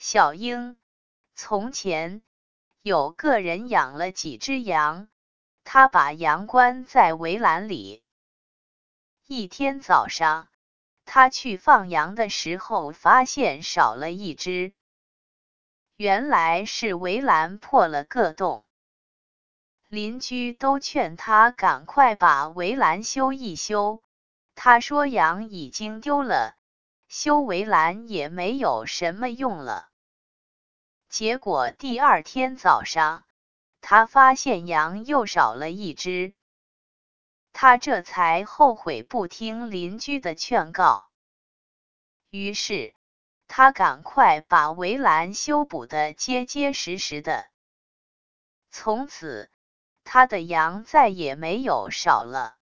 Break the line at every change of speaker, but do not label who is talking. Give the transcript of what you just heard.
小鹰，从前有个人养了几只羊，他把羊关在围栏里。一天早上，他去放羊的时候，发现少了一只。原来是围栏破了个洞。邻居都劝他赶快把围栏修一修，他说羊已经丢了，修围栏也没有什么用了。结果第二天早上，他发现羊又少了一只。他这才后悔不听邻居的劝告。于是，他赶快把围栏修补得结结实实的。从此，他的羊再也没有少了。